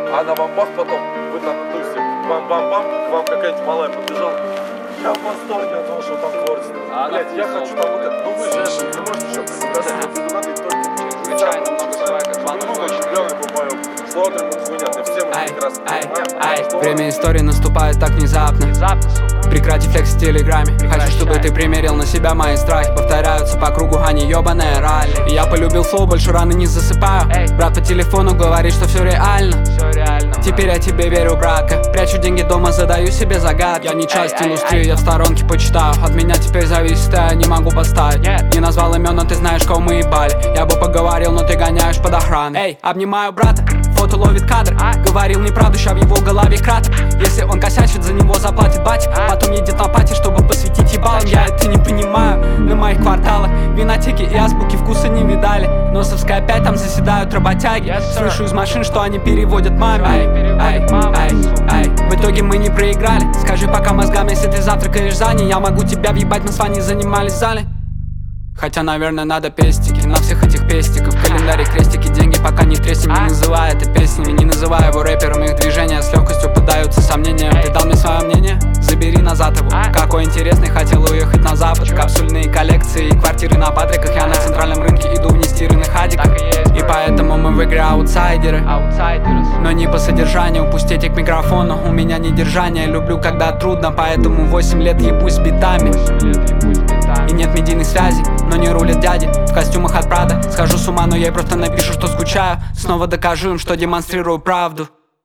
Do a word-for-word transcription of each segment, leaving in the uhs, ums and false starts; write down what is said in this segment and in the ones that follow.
а на бамбах потом вы там тусите, бам-бам-бам, к вам какая-нибудь малая подбежала. Я в восторге от того, что там творчество. А блять, я хочу там вот это. Ну вы же не можете еще представить, вы надо только чрезвычайно много человек, смотрим эту хуйню, ты все мы прекрасно понимаем. Время истории наступает так внезапно. Прекрати флекс в телеграме. Хочу, чтобы ты примерил на себя мои страхи. Повторяются по кругу, а не ебаная ралли. И я полюбил флоу, больше рано не засыпаю. Брат по телефону говорит, что все реально. Теперь я тебе верю, брака. Прячу деньги дома, задаю себе загадки. Я не часть индустрии, я в сторонке почитаю. От меня теперь зависит, я не могу поставить. Не назвал имен, но ты знаешь, кого мы ебали. Я бы поговорил, но ты гоняешь под охраной. Эй, обнимаю брата, фото ловит кадр. Говорил неправду, ща в его голове кратер. Если он косячит, за него заплатит батя. Потом едет на пати, чтобы посвятить ебалом. Я это не понимаю, на моих кварталах винотеки и азбуки вкуса не видали. Носовская опять там заседают работяги. Слышу из машин, что они переводят маме. Ай, ай, ай. В итоге мы не проиграли. Скажи пока мозгам, если ты завтракаешь за ней. Я могу тебя въебать, мы с вами занимались в зале. Хотя, наверное, надо пестики на всех этих пестиков. В календаре крестики, деньги пока не треснем. Не называй это песнями, не называй его рэпером. Их движения с легкостью поддаются сомнениям. Ты дал мне свое мнение? Забери назад его. Какой интересный, хотел уехать на запад. Капсульные коллекции и квартиры на Патриках. Я на центральном рынке иду в нестиранных адиках. И поэтому мы в игре аутсайдеры. Но не по содержанию, пустите к микрофону. У меня недержание, люблю, когда трудно. Поэтому восемь лет ебусь битами. И нет медийных связей, но не рулят дяди в костюмах от Прада. Схожу с ума, но я ей просто напишу, что скучаю. Снова докажу им, что демонстрирую правду.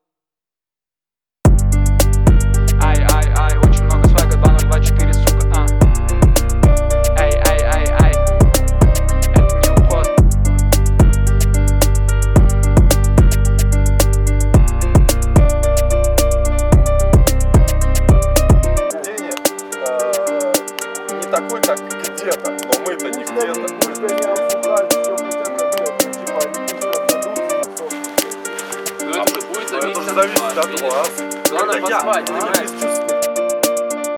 Ай, ай, ай, очень много свайга, два ноль два четыре, сука, а. Ай, ай, ай, ай. Это не уход. Не такой, как где-то, но мы-то не где-то. Пусть они обсуждают, что хотят делать. Типа, они пусть отдадут. Ну это же будет Это же зависит от вас. Главное Это я. позвать, Я понимаешь? без чувств.